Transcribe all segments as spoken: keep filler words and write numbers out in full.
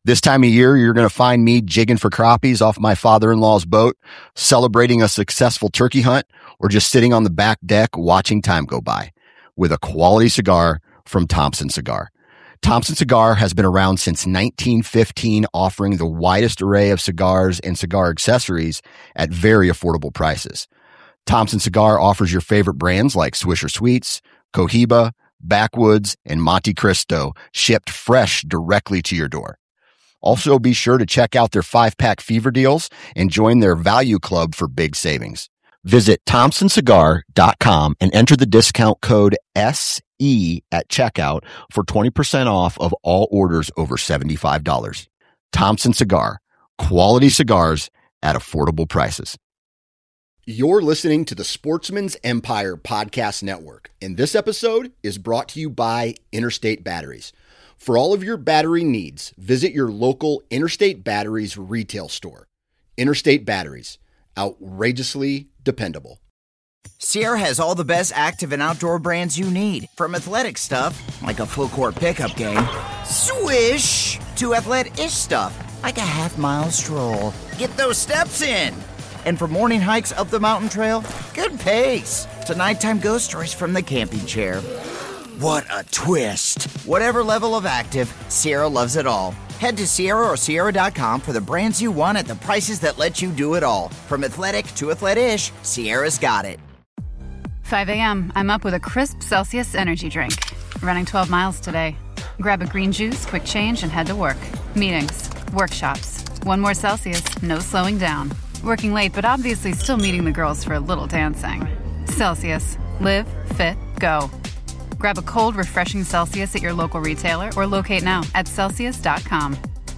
This time of year, you're going to find me jigging for crappies off my father-in-law's boat, celebrating a successful turkey hunt, or just sitting on the back deck watching time go by with a quality cigar from Thompson Cigar. Thompson Cigar has been around since nineteen fifteen, offering the widest array of cigars and cigar accessories at very affordable prices. Thompson Cigar offers your favorite brands like Swisher Sweets, Cohiba, Backwoods, and Monte Cristo, shipped fresh directly to your door. Also, be sure to check out their five-pack fever deals and join their value club for big savings. Visit thompson cigar dot com and enter the discount code S E at checkout for twenty percent off of all orders over seventy-five dollars. Thompson Cigar, quality cigars at affordable prices. You're listening to the Sportsman's Empire Podcast Network, and this episode is brought to you by Interstate Batteries. For all of your battery needs, visit your local Interstate Batteries retail store. Interstate Batteries, outrageously dependable. Sierra has all the best active and outdoor brands you need, from athletic stuff, like a full court pickup game, swish, to athletic-ish stuff, like a half-mile stroll. Get those steps in. And for morning hikes up the mountain trail, good pace, to nighttime ghost stories from the camping chair. What a twist. Whatever level of active, Sierra loves it all. Head to Sierra or Sierra dot com for the brands you want at the prices that let you do it all. From athletic to athletic-ish, Sierra's got it. five a.m. I'm up with a crisp Celsius energy drink. Running twelve miles today. Grab a green juice, quick change, and head to work. Meetings, workshops. One more Celsius, no slowing down. Working late, but obviously still meeting the girls for a little dancing. Celsius. Live, fit, go. Grab a cold, refreshing Celsius at your local retailer or locate now at Celsius dot com.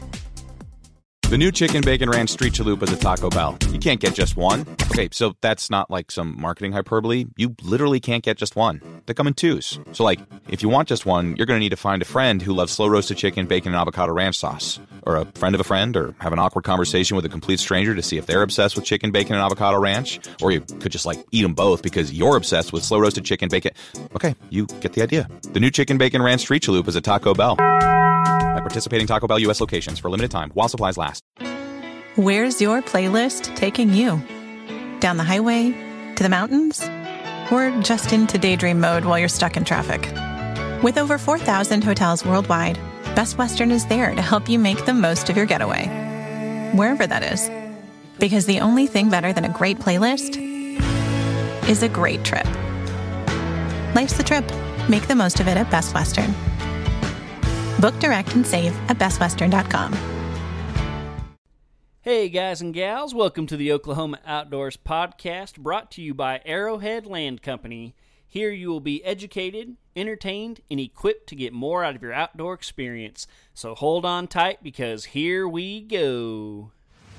The new Chicken Bacon Ranch Street Chalupa at Taco Bell. You can't get just one. Okay, so that's not like some marketing hyperbole. You literally can't get just one. They come in twos. So like, if you want just one, you're going to need to find a friend who loves slow-roasted chicken, bacon, and avocado ranch sauce. Or a friend of a friend, or have an awkward conversation with a complete stranger to see if they're obsessed with chicken, bacon, and avocado ranch. Or you could just like eat them both because you're obsessed with slow-roasted chicken, bacon. Okay, you get the idea. The new Chicken Bacon Ranch Street Chalupa is at Taco Bell. At participating Taco Bell U S locations for a limited time while supplies last. Where's your playlist taking you? Down the highway? To the mountains? Or just into daydream mode while you're stuck in traffic? With over four thousand hotels worldwide, Best Western is there to help you make the most of your getaway. Wherever that is. Because the only thing better than a great playlist is a great trip. Life's the trip. Make the most of it at Best Western. Book direct and save at best western dot com. Hey guys and gals, welcome to the Oklahoma Outdoors Podcast, brought to you by Arrowhead Land Company. Here you will be educated, entertained, and equipped to get more out of your outdoor experience. So hold on tight because here we go.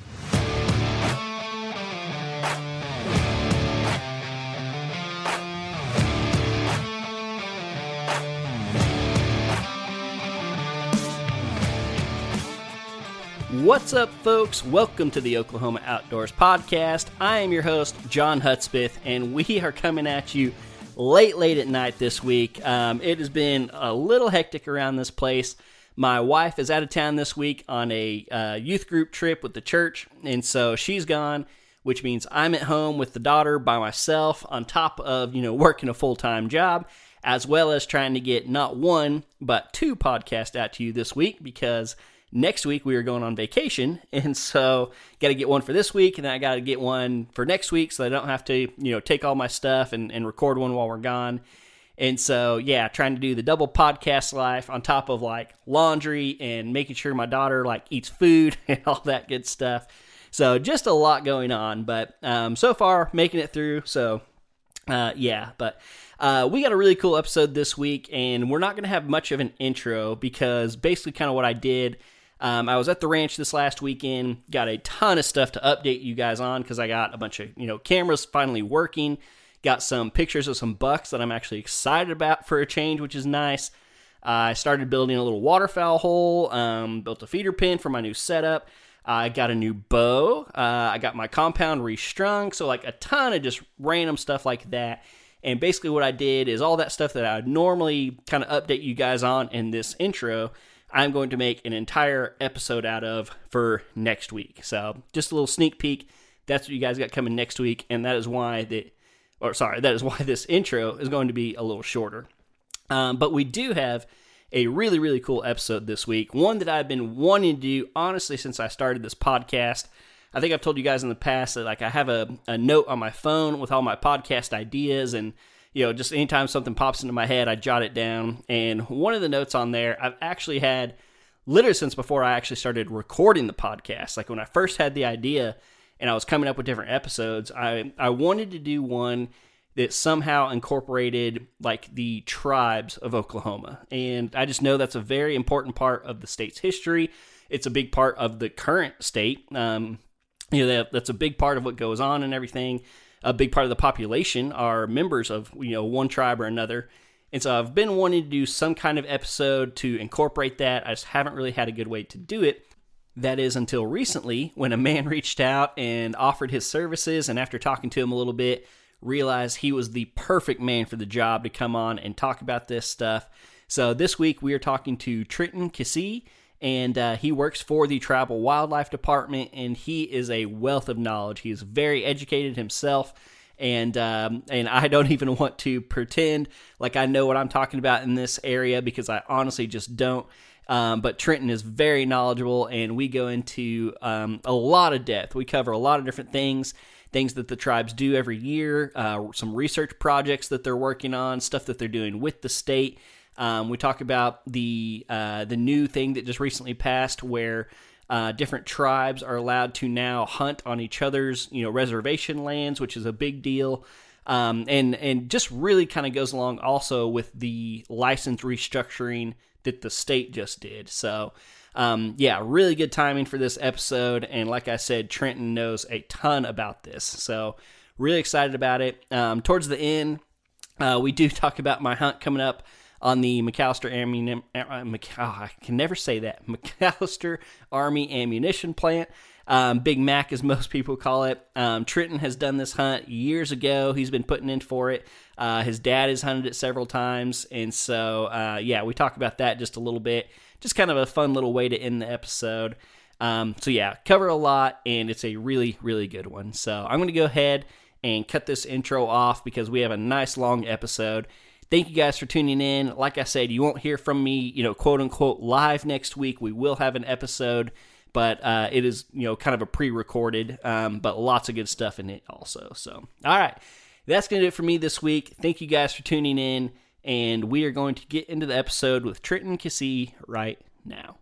What's up, folks? Welcome to the Oklahoma Outdoors Podcast. I am your host, John Hudspeth, and we are coming at you late, late at night this week. Um, it has been a little hectic around this place. My wife is out of town this week on a uh, youth group trip with the church, and so she's gone, which means I'm at home with the daughter by myself on top of, you know, working a full-time job, as well as trying to get not one, but two podcasts out to you this week because next week we are going on vacation, and so got to get one for this week, and then I got to get one for next week so I don't have to, you know, take all my stuff and, and record one while we're gone. And so, yeah, trying to do the double podcast life on top of, like, laundry and making sure my daughter, like, eats food and all that good stuff. So just a lot going on, but um, so far making it through, so uh, yeah, but Uh, we got a really cool episode this week, and we're not going to have much of an intro because basically kind of what I did, um, I was at the ranch this last weekend, got a ton of stuff to update you guys on because I got a bunch of, you know, cameras finally working, got some pictures of some bucks that I'm actually excited about for a change, which is nice. Uh, I started building a little waterfowl hole, um, built a feeder pen for my new setup. I got a new bow. Uh, I got my compound restrung, so like a ton of just random stuff like that. And basically what I did is all that stuff that I would normally kind of update you guys on in this intro, I'm going to make an entire episode out of for next week. So just a little sneak peek. That's what you guys got coming next week, and that is why the, or sorry, that is why this intro is going to be a little shorter. Um, but we do have a really, really cool episode this week, one that I've been wanting to do, honestly, since I started this podcast. I think I've told you guys in the past that like I have a, a note on my phone with all my podcast ideas, and you know, just anytime something pops into my head, I jot it down. And one of the notes on there, I've actually had literally since before I actually started recording the podcast. Like when I first had the idea and I was coming up with different episodes, I, I wanted to do one that somehow incorporated like the tribes of Oklahoma. And I just know that's a very important part of the state's history. It's a big part of the current state. Um, you know, that, that's a big part of what goes on and everything. A big part of the population are members of, you know, one tribe or another. And so I've been wanting to do some kind of episode to incorporate that. I just haven't really had a good way to do it. That is until recently when a man reached out and offered his services, and after talking to him a little bit, realized he was the perfect man for the job to come on and talk about this stuff. So this week we are talking to Trenton Kissee, and uh, he works for the Tribal Wildlife Department, and he is a wealth of knowledge. He is very educated himself, and um, and I don't even want to pretend like I know what I'm talking about in this area, because I honestly just don't. Um, but Trenton is very knowledgeable, and we go into um, a lot of depth. We cover a lot of different things, things that the tribes do every year, uh, some research projects that they're working on, stuff that they're doing with the state. Um, we talk about the uh, the new thing that just recently passed, where uh, different tribes are allowed to now hunt on each other's, you know, reservation lands, which is a big deal, um, and and just really kind of goes along also with the license restructuring that the state just did. So, um, yeah, really good timing for this episode, and like I said, Trenton knows a ton about this, so really excited about it. Um, towards the end, uh, we do talk about my hunt coming up on the McAllister Army, uh, Mc, oh, I can never say that, McAllister Army Ammunition Plant, um, Big Mac as most people call it. Um, Trenton has done this hunt years ago. He's been putting in for it. Uh, his dad has hunted it several times, and so, uh, yeah, we talk about that just a little bit. Just kind of a fun little way to end the episode. Um, so, yeah, cover a lot, and it's a really, really good one. So I'm going to go ahead and cut this intro off because we have a nice long episode. Thank you guys for tuning in. Like I said, you won't hear from me, you know, quote unquote live next week. We will have an episode, but uh, it is, you know, kind of a pre-recorded, um, but lots of good stuff in it also. So, all right, that's going to do it for me this week. Thank you guys for tuning in, and we are going to get into the episode with Trenton Kissee right now.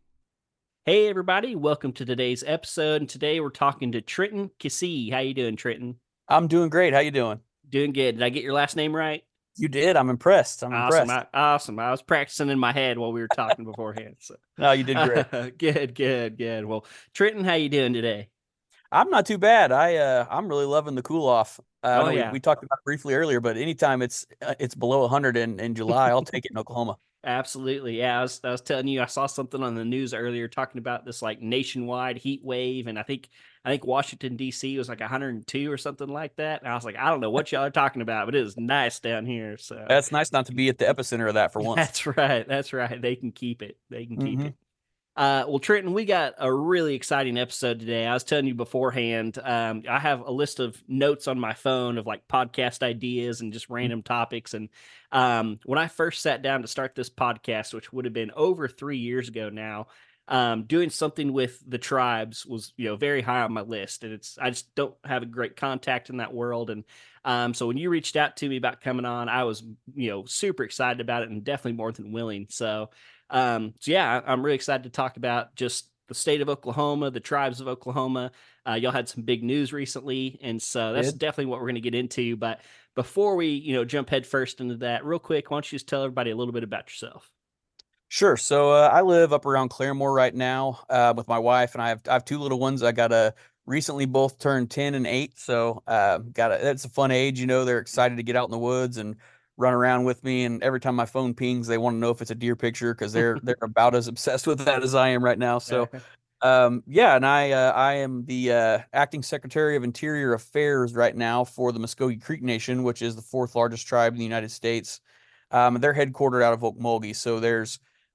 Hey, everybody. Welcome to today's episode, and today we're talking to Trenton Kissee. How you doing, Trenton? I'm doing great. How you doing? Doing good. Did I get your last name right? You did. I'm impressed. I'm awesome. impressed. I, awesome. I was practicing in my head while we were talking beforehand. So. No, you did great. Uh, good, good, good. Well, Trenton, how you doing today? I'm not too bad. I uh, I'm really loving the cool off. Uh, oh I know yeah. We, we talked about it briefly earlier, but anytime it's uh, it's below one hundred in, in July, I'll take it in Oklahoma. Absolutely. Yeah, I was, I was telling you, I saw something on the news earlier talking about this like nationwide heat wave, and I think I think Washington, D C was like one hundred two or something like that. And I was like, I don't know what y'all are talking about, but it is nice down here. So that's nice not to be at the epicenter of that for once. That's right. That's right. They can keep it. They can keep mm-hmm. it. Uh, well, Trenton, we got a really exciting episode today. I was telling you beforehand, um, I have a list of notes on my phone of like podcast ideas and just random topics. And um, when I first sat down to start this podcast, which would have been over three years ago now, um, doing something with the tribes was, you know, very high on my list. And it's, I just don't have a great contact in that world. And um, so when you reached out to me about coming on, I was, you know, super excited about it and definitely more than willing. So, Um, so yeah, I'm really excited to talk about just the state of Oklahoma, the tribes of Oklahoma. Uh, y'all had some big news recently, and so that's Good. definitely what we're going to get into. But before we, you know, jump head first into that, real quick, why don't you just tell everybody a little bit about yourself? Sure. So uh, I live up around Claremore right now uh, with my wife, and I have I have two little ones. I got a recently both turned ten and eight, so uh, got a, that's a fun age. You know, they're excited to get out in the woods and run around with me, and every time my phone pings, they want to know if it's a deer picture because they're they're about as obsessed with that as I am right now. So, um, yeah, and I uh, I am the uh, acting secretary of Interior Affairs right now for the Muskogee Creek Nation, which is the fourth largest tribe in the United States. Um, they're headquartered out of Okmulgee, so there's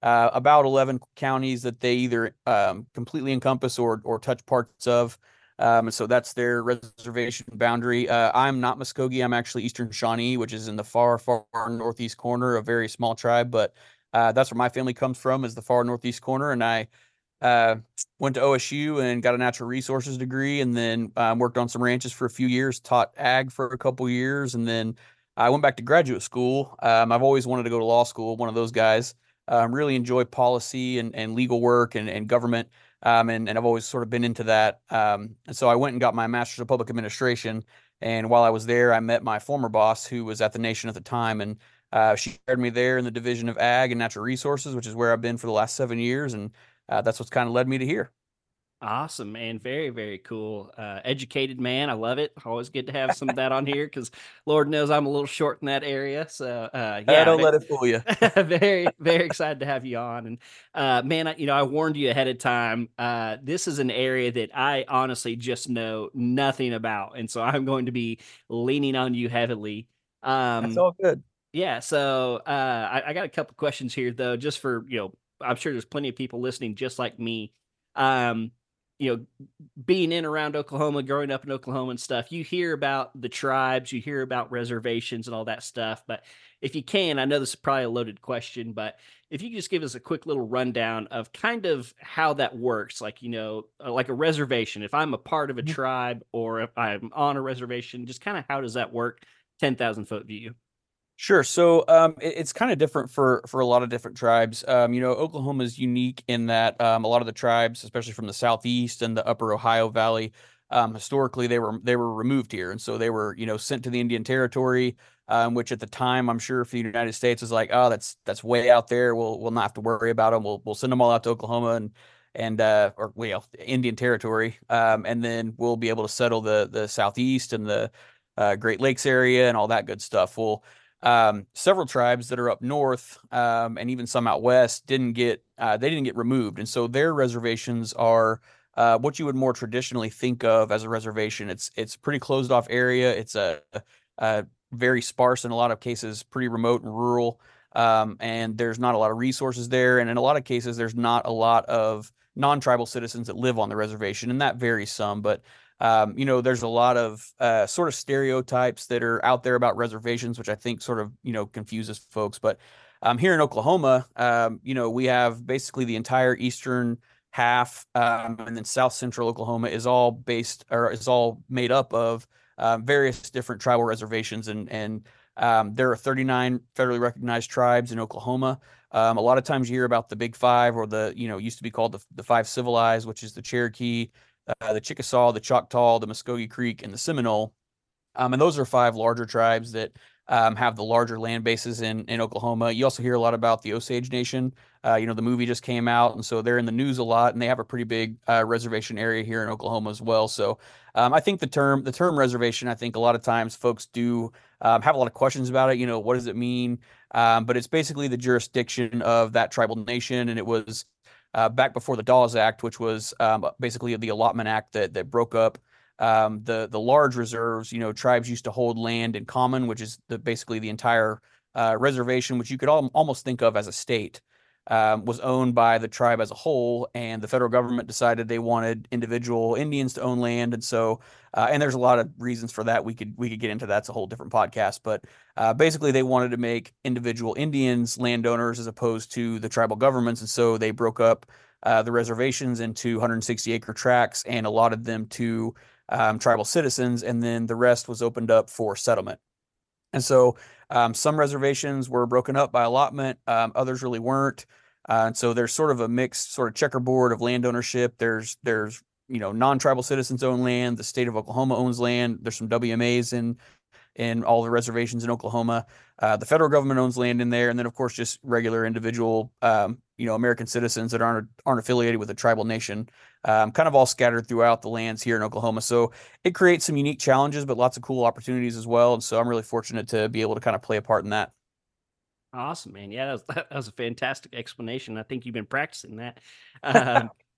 uh, about eleven counties that they either um, completely encompass or or touch parts of. Um, and so that's their reservation boundary. Uh, I'm not Muskogee. I'm actually Eastern Shawnee, which is in the far, far northeast corner, a very small tribe. But uh, that's where my family comes from, is the far northeast corner. And I uh, went to O S U and got a natural resources degree, and then um, worked on some ranches for a few years, taught ag for a couple years, and then I went back to graduate school. Um, I've always wanted to go to law school, one of those guys. Um, really enjoy policy and, and legal work and, and government. Um, and, and I've always sort of been into that. Um, and so I went and got my master's of public administration. And while I was there, I met my former boss, who was at the Nation at the time. And uh, she hired me there in the division of ag and natural resources, which is where I've been for the last seven years. And uh, that's what's kind of led me to here. Awesome, man. Very, very cool. Uh, educated man. I love it. Always good to have some of that on here because Lord knows I'm a little short in that area. So, uh, yeah. Uh, don't let it fool you. very, very excited to have you on. And, uh, man, I, you know, I warned you ahead of time. Uh, this is an area that I honestly just know nothing about. And so I'm going to be leaning on you heavily. Um, That's all good. Yeah. So, uh, I, I got a couple questions here, though, just for, you know, I'm sure there's plenty of people listening just like me. Um, you know, being in around Oklahoma, growing up in Oklahoma and stuff, you hear about the tribes, you hear about reservations and all that stuff. But if you can, I know this is probably a loaded question, but if you could just give us a quick little rundown of kind of how that works, like, you know, uh, like a reservation, if I'm a part of a tribe or if I'm on a reservation, just kind of how does that work? ten thousand foot view. Sure. So um, it, it's kind of different for for a lot of different tribes. Um, you know, Oklahoma is unique in that um, a lot of the tribes, especially from the southeast and the upper Ohio Valley, um, historically they were they were removed here, and so they were you know sent to the Indian Territory, um, which at the time I'm sure for the United States was like, oh, that's that's way out there. We'll we'll not have to worry about them. We'll we'll send them all out to Oklahoma and and uh, or well Indian Territory, um, and then we'll be able to settle the the southeast and the uh, Great Lakes area and all that good stuff. Well. Um, several tribes that are up north, um, and even some out west didn't get, uh, they didn't get removed. And so their reservations are, uh, what you would more traditionally think of as a reservation. It's, it's pretty closed off area. It's a, a very sparse, in a lot of cases, pretty remote and rural. Um, and there's not a lot of resources there. And in a lot of cases, there's not a lot of non-tribal citizens that live on the reservation, and that varies some, but Um, you know, there's a lot of uh, sort of stereotypes that are out there about reservations, which I think sort of, you know, confuses folks. But um, here in Oklahoma, um, you know, we have basically the entire eastern half, um, and then south central Oklahoma is all based or is all made up of um, various different tribal reservations. And, and um, there are thirty-nine federally recognized tribes in Oklahoma. Um, a lot of times you hear about the Big Five, or the, you know, used to be called the, the Five Civilized, which is the Cherokee, Uh, the Chickasaw, the Choctaw, the Muskogee Creek, and the Seminole. Um, and those are five larger tribes that um, have the larger land bases in, in Oklahoma. You also hear a lot about the Osage Nation. Uh, you know, the movie just came out, and so they're in the news a lot, and they have a pretty big uh, reservation area here in Oklahoma as well. So um, I think the term the term reservation, I think a lot of times folks do um, have a lot of questions about it. You know, what does it mean? Um, but it's basically the jurisdiction of that tribal nation, and it was Uh, back before the Dawes Act, which was um, basically the allotment act that that broke up um, the the large reserves. You know, tribes used to hold land in common, which is the, basically the entire uh, reservation, which you could al- almost think of as a state, um, was owned by the tribe as a whole. And the federal government decided they wanted individual Indians to own land, and so uh, and there's a lot of reasons for that. We could we could get into that's a whole different podcast, but uh, basically they wanted to make individual Indians landowners as opposed to the tribal governments, and so they broke up uh, the reservations into one hundred sixty acre tracts and allotted them to um, tribal citizens, and then the rest was opened up for settlement. And so um, some reservations were broken up by allotment, um, others really weren't. Uh, and so there's sort of a mixed sort of checkerboard of land ownership. There's there's you know non-tribal citizens own land. The state of Oklahoma owns land. There's some W M As in in all the reservations in Oklahoma. Uh, the federal government owns land in there, and then of course just regular individual um, you know American citizens that aren't aren't affiliated with a tribal nation, um, kind of all scattered throughout the lands here in Oklahoma. So it creates some unique challenges, but lots of cool opportunities as well. And so I'm really fortunate to be able to kind of play a part in that. Awesome, man. Yeah, that was, that was a fantastic explanation. I think you've been practicing that. Um,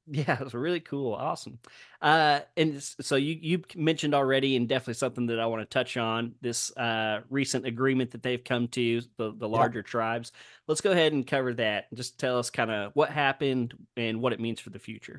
Yeah, it was really cool. Awesome. Uh, and s- so you you mentioned already, and definitely something that I want to touch on, this uh, recent agreement that they've come to, the the Yeah. larger tribes. Let's go ahead and cover that. Just tell us kind of what happened and what it means for the future.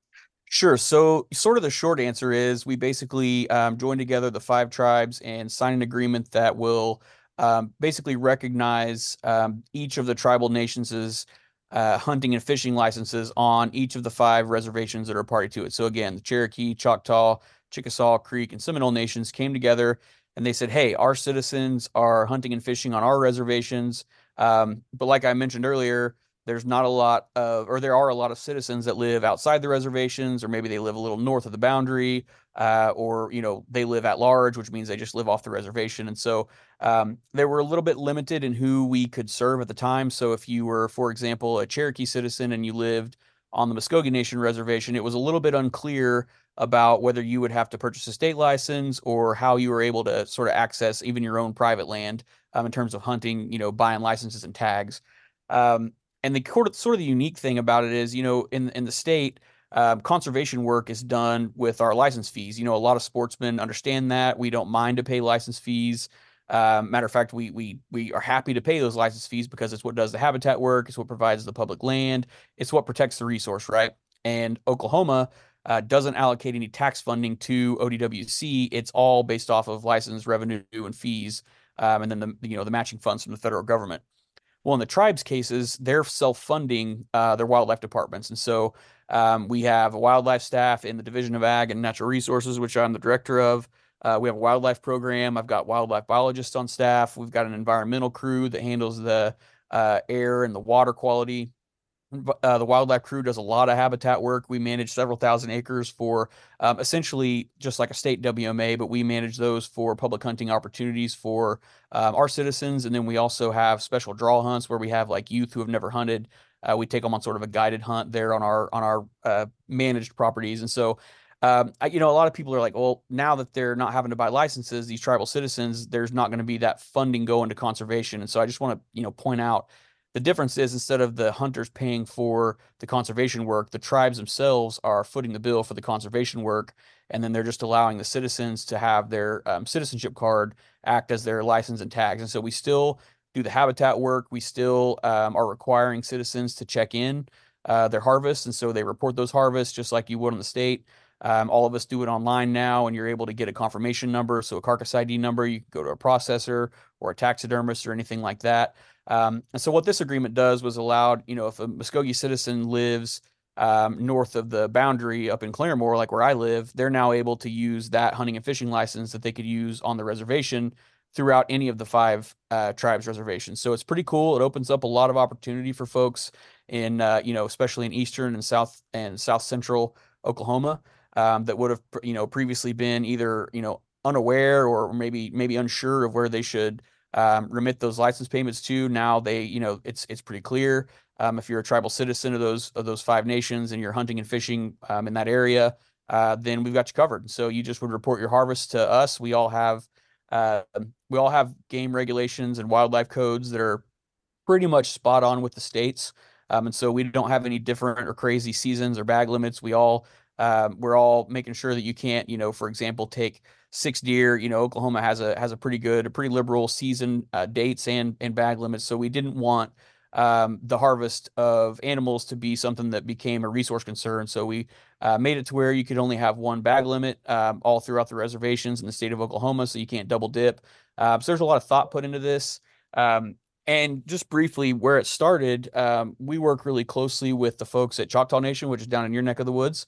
Sure. So, sort of the short answer is we basically um, joined together the five tribes and signed an agreement that will um, basically recognize um, each of the tribal nations' uh, hunting and fishing licenses on each of the five reservations that are party to it. So, again, the Cherokee, Choctaw, Chickasaw, Creek, and Seminole nations came together and they said, hey, our citizens are hunting and fishing on our reservations. Um, but, like I mentioned earlier, there's not a lot of, or there are a lot of citizens that live outside the reservations, or maybe they live a little north of the boundary, uh, or, you know, they live at large, which means they just live off the reservation. And so um, they were a little bit limited in who we could serve at the time. So if you were, for example, a Cherokee citizen and you lived on the Muskogee Nation reservation, it was a little bit unclear about whether you would have to purchase a state license or how you were able to sort of access even your own private land um, in terms of hunting, you know, buying licenses and tags. Um, and the sort of the unique thing about it is, you know, in in the state, um, conservation work is done with our license fees. You know, a lot of sportsmen understand that. We don't mind to pay license fees. Um, matter of fact, we we we are happy to pay those license fees because it's what does the habitat work. It's what provides the public land. It's what protects the resource, right? And Oklahoma uh, doesn't allocate any tax funding to O D W C. It's all based off of license revenue and fees, um, and then the you know the matching funds from the federal government. Well, in the tribes cases, they're self-funding uh, their wildlife departments. And so um, we have a wildlife staff in the Division of Ag and Natural Resources, which I'm the director of. Uh, we have a wildlife program. I've got wildlife biologists on staff. We've got an environmental crew that handles the uh, air and the water quality. Uh, the wildlife crew does a lot of habitat work. We manage several thousand acres for um, essentially just like a state W M A, but we manage those for public hunting opportunities for um, our citizens. And then we also have special draw hunts where we have like youth who have never hunted. Uh, we take them on sort of a guided hunt there on our on our uh, managed properties. And so, um, I, you know, a lot of people are like, well, now that they're not having to buy licenses, these tribal citizens, there's not going to be that funding going to conservation. And so I just want to, you know, point out the difference is instead of the hunters paying for the conservation work, the tribes themselves are footing the bill for the conservation work, and then they're just allowing the citizens to have their um, citizenship card act as their license and tags. And so we still do the habitat work. We still um, are requiring citizens to check in uh, their harvests, and so they report those harvests just like you would on the state. Um, all of us do it online now, and you're able to get a confirmation number, so a carcass I D number. You can go to a processor or a taxidermist or anything like that. Um, and so what this agreement does was allowed, you know, if a Muskogee citizen lives um, north of the boundary up in Claremore, like where I live, they're now able to use that hunting and fishing license that they could use on the reservation throughout any of the five uh, tribes reservations. So it's pretty cool. It opens up a lot of opportunity for folks in, uh, you know, especially in eastern and south and south central Oklahoma um, that would have, you know, previously been either, you know, unaware or maybe maybe unsure of where they should um, remit those license payments to. Now they, you know, it's it's pretty clear. Um, if you're a tribal citizen of those of those five nations and you're hunting and fishing um, in that area, uh, then we've got you covered. So you just would report your harvest to us. We all have uh, we all have game regulations and wildlife codes that are pretty much spot on with the states. Um, and so we don't have any different or crazy seasons or bag limits. We all um, we're all making sure that you can't, you know, for example, take six deer. You know, Oklahoma has a has a pretty good, a pretty liberal season uh, dates and and bag limits. So we didn't want um, the harvest of animals to be something that became a resource concern. So we uh, made it to where you could only have one bag limit um, all throughout the reservations in the state of Oklahoma, so you can't double dip. Uh, so there's a lot of thought put into this. Um, and just briefly, where it started, um, we work really closely with the folks at Choctaw Nation, which is down in your neck of the woods.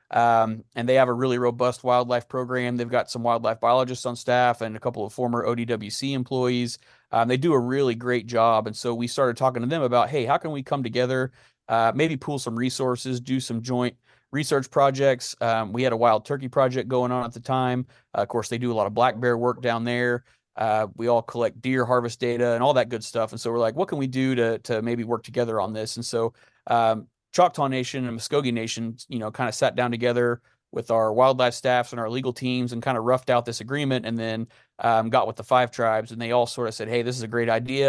Um, and they have a really robust wildlife program. They've got some wildlife biologists on staff and a couple of former O D W C employees. Um, they do a really great job. And so we started talking to them about, hey, how can we come together, uh, maybe pool some resources, do some joint research projects. Um, we had a wild turkey project going on at the time. Uh, of course, they do a lot of black bear work down there. Uh, we all collect deer harvest data and all that good stuff. And so we're like, what can we do to to maybe work together on this? And so um, Choctaw Nation and Muskogee Nation, you know, kind of sat down together with our wildlife staffs and our legal teams and kind of roughed out this agreement, and then um, got with the five tribes, and they all sort of said, hey, this is a great idea.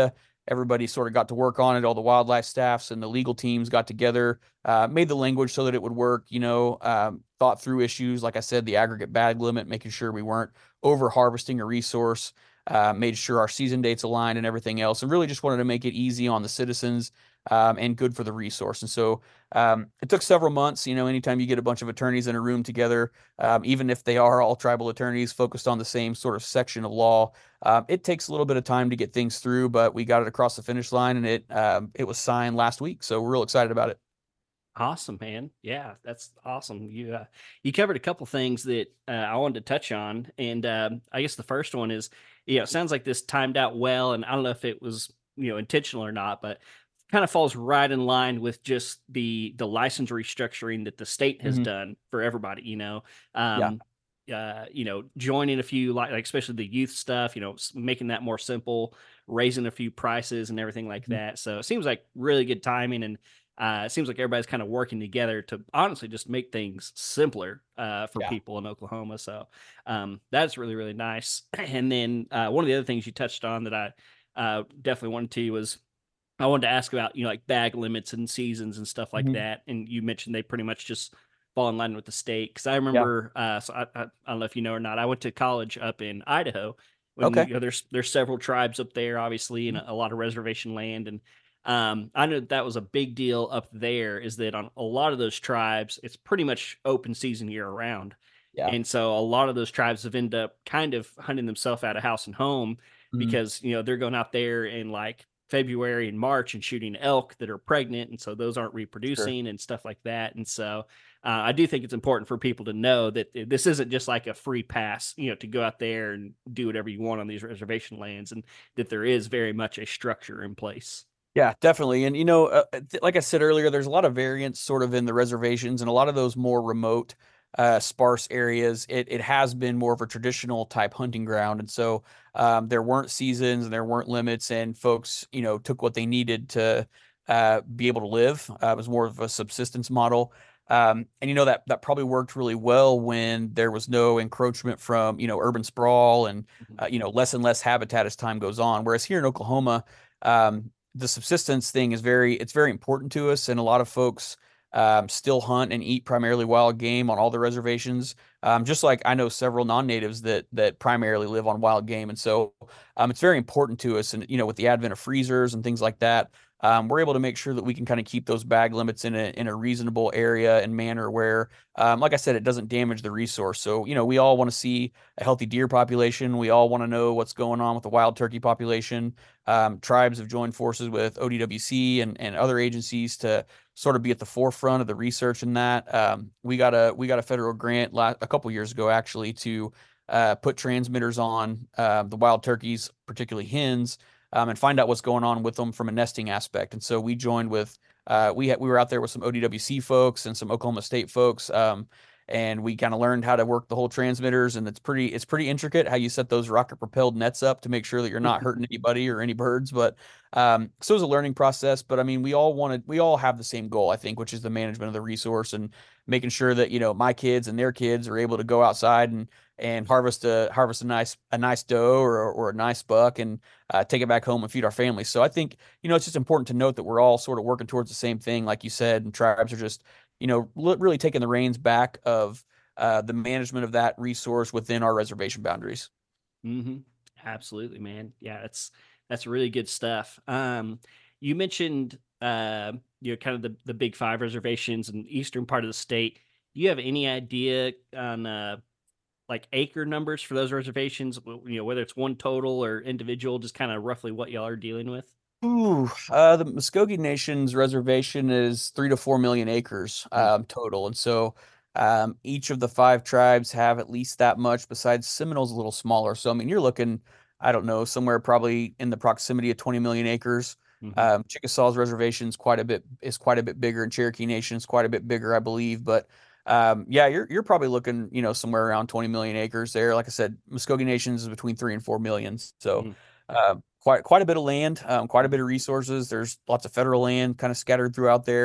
everybody sort of got to work on it. All the wildlife staffs and the legal teams got together, uh, made the language so that it would work, you know, um, thought through issues. Like I said, the aggregate bag limit, making sure we weren't over harvesting a resource, uh, made sure our season dates aligned and everything else, and really just wanted to make it easy on the citizens, um, and good for the resource. And so um, it took several months. You know, anytime you get a bunch of attorneys in a room together, um, even if they are all tribal attorneys focused on the same sort of section of law, um, it takes a little bit of time to get things through, but we got it across the finish line, and it um, it was signed last week. So we're real excited about it. Awesome, man. Yeah, that's awesome. You uh, you covered a couple things that uh, I wanted to touch on, and um, I guess the first one is, you know, it sounds like this timed out well, and I don't know if it was, you know, intentional or not, but kind of falls right in line with just the the license restructuring that the state has Mhm. done for everybody. You know, Yeah. um, uh, you know, joining a few like, like especially the youth stuff. You know, s- making that more simple, raising a few prices and everything like Mhm. that. So it seems like really good timing, and uh, it seems like everybody's kind of working together to honestly just make things simpler uh, for Yeah. people in Oklahoma. So um, that's really really nice. And then uh, one of the other things you touched on that I uh, definitely wanted to was I wanted to ask about, you know, like bag limits and seasons and stuff like Mhm. that. And you mentioned they pretty much just fall in line with the state. Cause I Yeah. remember, uh, so I, I, I don't know if you know or not, I went to college up in Idaho when, Okay. you know, there's, there's several tribes up there, obviously, and Mhm. a, a lot of reservation land. And, um, I know that was a big deal up there, is that on a lot of those tribes, it's pretty much open season year round. Yeah. And so a lot of those tribes have ended up kind of hunting themselves out of house and home Mhm. because, you know, they're going out there in like February and March and shooting elk that are pregnant. And so those aren't Sure. reproducing and stuff like that. And so uh, I do think it's important for people to know that th- this isn't just like a free pass, you know, to go out there and do whatever you want on these reservation lands, and that there is very much a structure in place. Yeah, definitely. And you know, uh, uh, th- like I said earlier, there's a lot of variance sort of in the reservations, and a lot of those more remote, uh, sparse areas. It it has been more of a traditional type hunting ground, and so um, there weren't seasons and there weren't limits, and folks, you know, took what they needed to uh, be able to live. Uh, it was more of a subsistence model. Um, and you know that that probably worked really well when there was no encroachment from, you know, urban sprawl and Mhm. uh, you know, less and less habitat as time goes on. Whereas here in Oklahoma, um, the subsistence thing is very it's very important to us, and a lot of folks um, still hunt and eat primarily wild game on all the reservations. Um, just like I know several non-natives that that primarily live on wild game, and so um, it's very important to us. And you know, with the advent of freezers and things like that, um, we're able to make sure that we can kind of keep those bag limits in a in a reasonable area and manner where, um, like I said, it doesn't damage the resource. So you know, we all want to see a healthy deer population. We all want to know what's going on with the wild turkey population. Um, tribes have joined forces with O D W C and, and other agencies to sort of be at the forefront of the research in that. Um, we got a we got a federal grant la- a couple years ago actually to uh, put transmitters on uh, the wild turkeys, particularly hens, um, and find out what's going on with them from a nesting aspect. And so we joined with uh, we had, we were out there with some O D W C folks and some Oklahoma State folks. Um, and we kind of learned how to work the whole transmitters, and it's pretty it's pretty intricate how you set those rocket propelled nets up to make sure that you're not hurting anybody or any birds. But um so it was a learning process. But I mean, we all wanted we all have the same goal, I think, which is the management of the resource and making sure that, you know, my kids and their kids are able to go outside and and harvest a harvest a nice a nice doe or or a nice buck and uh, take it back home and feed our families. So I think, you know, it's just important to note that we're all sort of working towards the same thing, like you said, and tribes are just, you know, really taking the reins back of uh, the management of that resource within our reservation boundaries. hmm Absolutely, man. Yeah, that's that's really good stuff. Um, you mentioned uh, you know, kind of the the big five reservations in the eastern part of the state. Do you have any idea on uh, like acre numbers for those reservations? w- You know, whether it's one total or individual, just kind of roughly what y'all are dealing with. Ooh, uh, the Muskogee Nation's reservation is three to four million acres Mm. um, total, and so um, each of the five tribes have at least that much. Besides, Seminole's a little smaller, so I mean, you're looking, I don't know, somewhere probably in the proximity of twenty million acres. hmm Um, Chickasaws reservation is quite a bit is quite a bit bigger, and Cherokee Nation is quite a bit bigger, I believe. But um, yeah, you're you're probably looking, you know, somewhere around twenty million acres there. Like I said, Muskogee Nations is between three and four millions, so. mm Uh, quite quite a bit of land, um, quite a mm bit of resources. There's lots of federal land kind of scattered throughout there.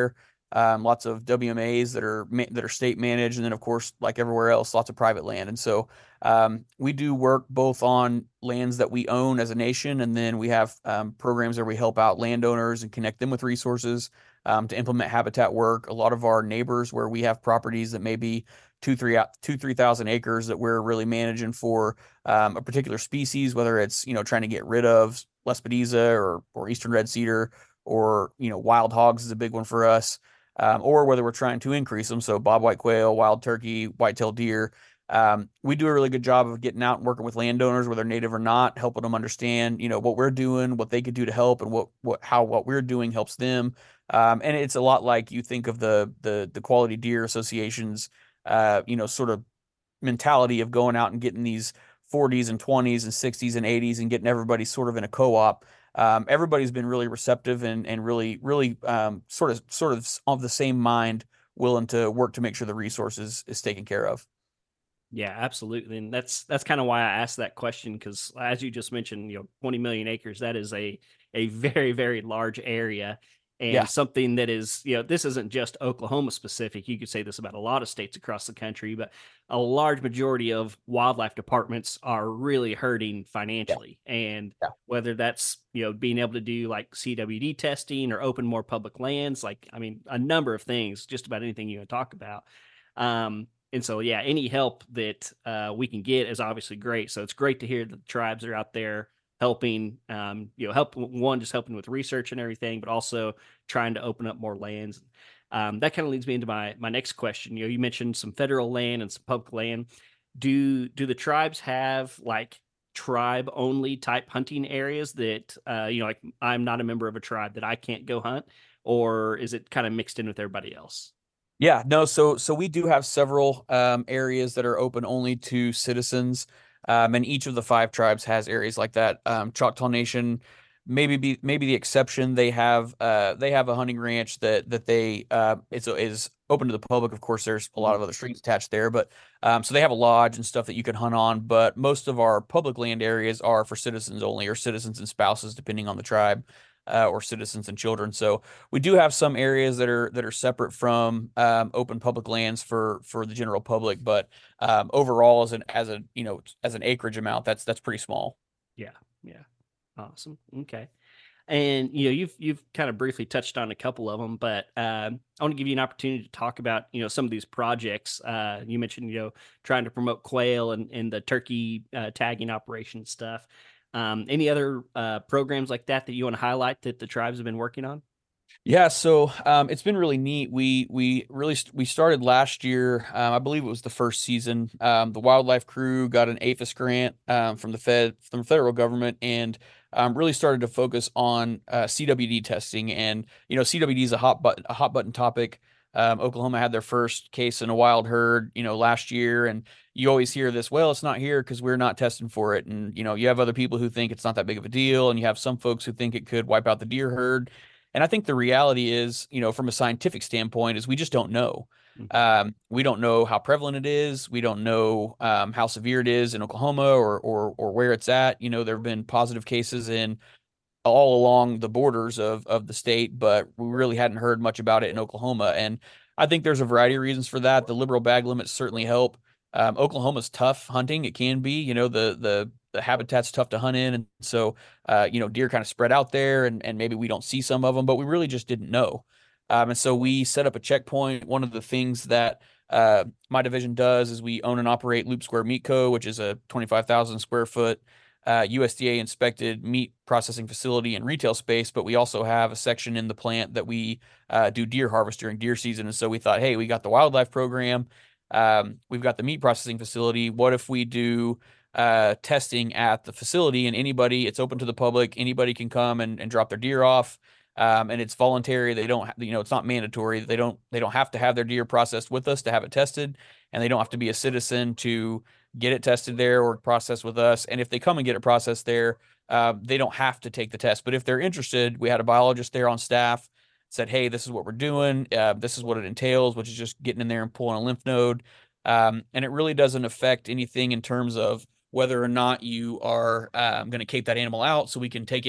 um, lots of W M As that are that are state managed, and then of course, like everywhere else, lots of private land. And so um, we do work both on lands that we own as a nation, and then we have um, programs where we help out landowners and connect them with resources um, to implement habitat work. A lot of our neighbors, where we have properties that may be two, three, two, three thousand acres that we're really managing for um, a particular species, whether it's you know trying to get rid of Lespedeza or or eastern red cedar, or you know wild hogs is a big one for us, um, or whether we're trying to increase them. So bobwhite quail, wild turkey, white-tailed deer. Um, we do a really good job of getting out and working with landowners, whether native or not, helping them understand, you know, what we're doing, what they could do to help, and what, what, how what we're doing helps them. Um, and it's a lot like you think of the the the quality deer associations, uh, you know, sort of mentality of going out and getting these forties and twenties and sixties and eighties and getting everybody sort of in a co-op. Um, everybody's been really receptive and and really really um, sort of sort of of the same mind, willing to work to make sure the resources is taken care of. Yeah, absolutely. And that's that's kind of why I asked that question, because as you just mentioned, you know, twenty million acres, that is a a very, very large area, and Yeah. something that is, you know, this isn't just Oklahoma specific. You could say this about a lot of states across the country, but a large majority of wildlife departments are really hurting financially. And Yeah. whether that's, you know, being able to do like C W D testing or open more public lands, like, I mean, a number of things, just about anything you want to talk about. Um, And so, yeah, any help that uh, we can get is obviously great. So it's great to hear that the tribes are out there helping, um, you know, help one, just helping with research and everything, but also trying to open up more lands. Um, that kind of leads me into my my next question. You know, you mentioned some federal land and some public land. Do do the tribes have like tribe only type hunting areas that uh, you know, like I'm not a member of a tribe that I can't go hunt, or is it kind of mixed in with everybody else? Yeah, no, so so we do have several um, areas that are open only to citizens, um, and each of the five tribes has areas like that. Um, Choctaw Nation, maybe be maybe the exception. They have uh, they have a hunting ranch that that they uh, it's is open to the public. Of course, there's a lot of other streets attached there, but um, so they have a lodge and stuff that you can hunt on. But most of our public land areas are for citizens only, or citizens and spouses, depending on the tribe, uh, or citizens and children. So we do have some areas that are that are separate from um, open public lands for for the general public, but um, overall, as an as a you know as an acreage amount, that's that's pretty small. Yeah, yeah, awesome. Okay. And you know, you've you've kind of briefly touched on a couple of them, but um, I want to give you an opportunity to talk about, you know, some of these projects. Uh, you mentioned, you know, trying to promote quail and, and the turkey uh, tagging operation stuff. Um, any other uh, programs like that that you want to highlight that the tribes have been working on? Yeah, so um, it's been really neat. We we really st- we started last year. Um, I believe it was the first season. Um, the wildlife crew got an A P H I S grant um, from the Fed from the federal government, and um, really started to focus on uh, C W D testing. And you know, C W D is a hot button a hot button topic. Um, Oklahoma had their first case in a wild herd, you know, last year, and you always hear this. Well, it's not here because we're not testing for it, and you know, you have other people who think it's not that big of a deal, and you have some folks who think it could wipe out the deer herd. And I think the reality is, you know, from a scientific standpoint, is we just don't know. Mhm. Um, we don't know how prevalent it is. We don't know um, how severe it is in Oklahoma, or or or where it's at. You know, there have been positive cases in all along the borders of of the state, but we really hadn't heard much about it in Oklahoma. And I think there's a variety of reasons for that. The liberal bag limits certainly help. Um, Oklahoma's tough hunting. It can be, you know, the the the habitat's tough to hunt in, and so uh, you know, deer kind of spread out there, and and maybe we don't see some of them, but we really just didn't know. Um, and so we set up a checkpoint. One of the things that uh, my division does is we own and operate Loop Square Meat Co., which is a twenty-five thousand square foot uh, U S D A inspected meat processing facility and retail space, but we also have a section in the plant that we uh, do deer harvest during deer season. And so we thought, hey, we got the wildlife program, um, we've got the meat processing facility. What if we do uh, testing at the facility, and anybody, it's open to the public, anybody can come and, and drop their deer off. Um, and it's voluntary. They don't, you know, it's not mandatory. They don't, they don't have to have their deer processed with us to have it tested, and they don't have to be a citizen to get it tested there or processed with us. And if they come and get it processed there, uh, they don't have to take the test. But if they're interested, we had a biologist there on staff, said, hey, this is what we're doing. Uh, this is what it entails, which is just getting in there and pulling a lymph node. Um, and it really doesn't affect anything in terms of whether or not you are um, going to cape that animal out, so we can take it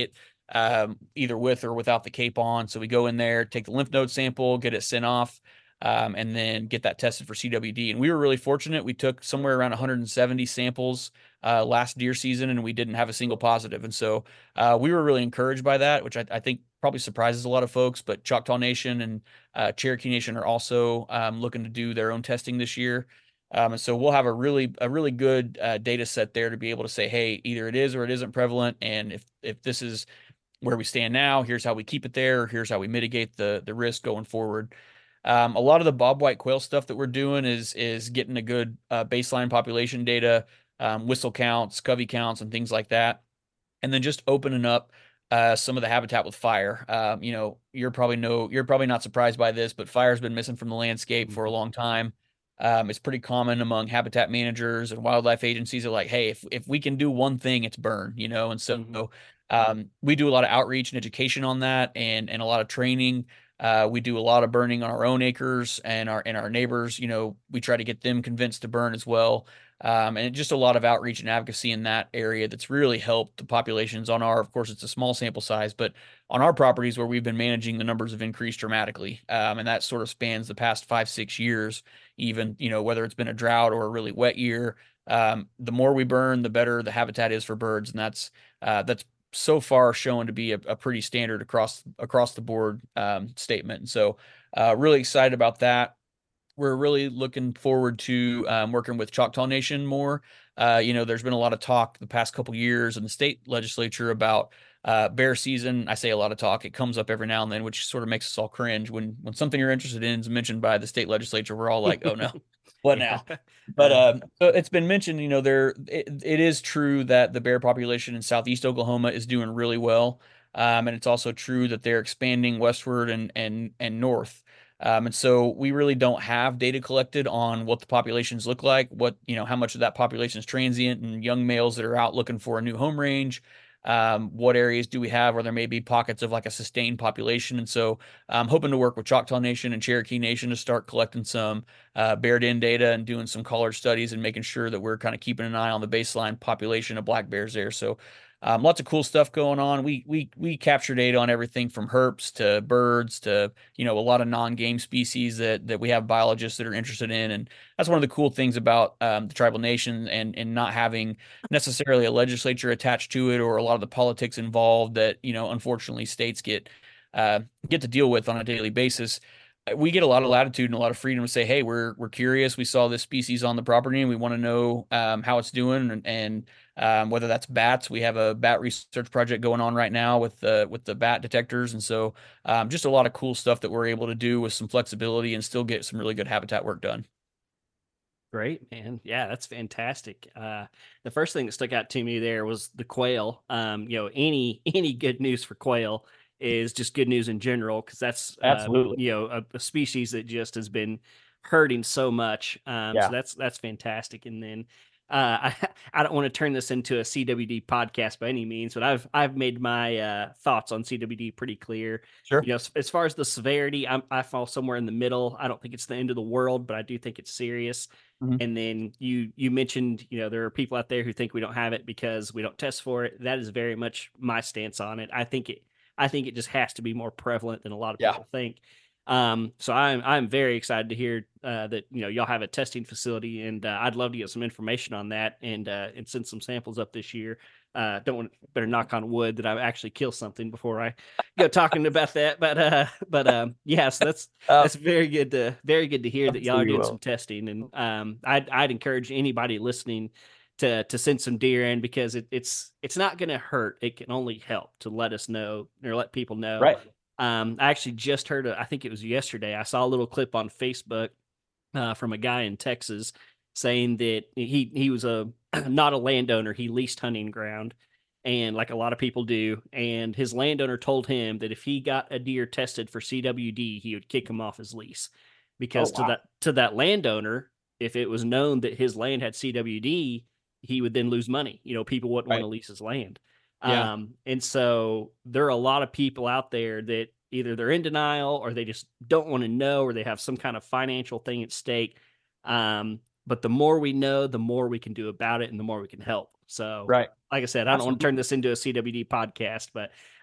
um, either with or without the cape on. So we go in there, take the lymph node sample, get it sent off, um, and then get that tested for C W D. And we were really fortunate. We took somewhere around one hundred seventy samples uh, last deer season, and we didn't have a single positive. And so uh, we were really encouraged by that, which I, I think probably surprises a lot of folks. But Choctaw Nation and uh, Cherokee Nation are also um, looking to do their own testing this year. Um, and so we'll have a really a really good uh, data set there to be able to say, hey, either it is or it isn't prevalent. And if if this is where we stand now, here's how we keep it there. Here's how we mitigate the the risk going forward. Um, a lot of the bobwhite quail stuff that we're doing is is getting a good uh, baseline population data, um, whistle counts, covey counts, and things like that, and then just opening up uh, some of the habitat with fire. Um, you know, you're probably no, you're probably not surprised by this, but fire's been missing from the landscape for a long time. Um, it's pretty common among habitat managers and wildlife agencies are like, hey, if if we can do one thing, it's burn, you know, and so. Mm-hmm. Um, we do a lot of outreach and education on that, and and a lot of training. Uh, we do a lot of burning on our own acres, and our and our neighbors. You know, we try to get them convinced to burn as well. Um, and just a lot of outreach and advocacy in that area that's really helped the populations on our. Of course, it's a small sample size, but on our properties where we've been managing, the numbers have increased dramatically, um, and that sort of spans the past five six years. Even you know whether it's been a drought or a really wet year, um, the more we burn, the better the habitat is for birds, and that's uh, that's. so far shown to be a, a pretty standard across across the board um, statement. And so uh, really excited about that. We're really looking forward to um, working with Choctaw Nation more. Uh, you know, there's been a lot of talk the past couple years in the state legislature about uh, bear season. I say a lot of talk. It comes up every now and then, which sort of makes us all cringe. When when something you're interested in is mentioned by the state legislature, we're all like, oh no. What now? But um, so it's been mentioned, you know, there it, it is true that the bear population in southeast Oklahoma is doing really well, um, and it's also true that they're expanding westward and and and north. Um, and so we really don't have data collected on what the populations look like, what you know, how much of that population is transient and young males that are out looking for a new home range. Um, what areas do we have where there may be pockets of like a sustained population? And so I'm hoping to work with Choctaw Nation and Cherokee Nation to start collecting some uh, bared-in data and doing some college studies and making sure that we're kind of keeping an eye on the baseline population of black bears there. So um, lots of cool stuff going on. We we we capture data on everything from herps to birds to, you know, a lot of non-game species that that we have biologists that are interested in. And that's one of the cool things about um, the tribal nation and and not having necessarily a legislature attached to it or a lot of the politics involved that, you know, unfortunately states get uh, get to deal with on a daily basis. We get a lot of latitude and a lot of freedom to say, hey, we're we're curious. We saw this species on the property and we want to know um, how it's doing and, and um, whether that's bats. We have a bat research project going on right now with the with the bat detectors. And so um, just a lot of cool stuff that we're able to do with some flexibility and still get some really good habitat work done. Great, man. Yeah, that's fantastic. Uh, the first thing that stuck out to me there was the quail. Um, you know, any any good news for quail is just good news in general, because that's uh, absolutely you know a, a species that just has been hurting so much. Um, yeah. So that's that's fantastic. And then uh, I I don't want to turn this into a C W D podcast by any means, but I've I've made my uh, thoughts on C W D pretty clear. Sure. You know, as far as the severity, I'm, I fall somewhere in the middle. I don't think it's the end of the world, but I do think it's serious. Mm-hmm. And then you you mentioned, you know, there are people out there who think we don't have it because we don't test for it. That is very much my stance on it. I think it I think it just has to be more prevalent than a lot of people yeah. think. Um, so I'm I'm very excited to hear uh, that you know y'all have a testing facility, and uh, I'd love to get some information on that and uh, and send some samples up this year. Uh, don't want better knock on wood that I actually kill something before I go talking about that. But uh, but um, yes, yeah, so that's uh, that's very good to very good to hear that y'all are doing well. some testing, and um, I'd I'd encourage anybody listening to to send some deer in, because it, it's it's not going to hurt. It can only help to let us know or let people know. Right. Um, I actually just heard, a, I think it was yesterday, I saw a little clip on Facebook uh, from a guy in Texas saying that he he was a not a landowner. He leased hunting ground, and like a lot of people do. And his landowner told him that if he got a deer tested for C W D, he would kick him off his lease, because oh, wow. to that to that landowner, if it was known that his land had C W D, he would then lose money. You know, people wouldn't right. want to lease his land. Yeah. Um, and so there are a lot of people out there that either they're in denial or they just don't want to know, or they have some kind of financial thing at stake. Um, but the more we know, the more we can do about it and the more we can help. So, right. like I said, I don't Absolutely. want to turn this into a C W D podcast, but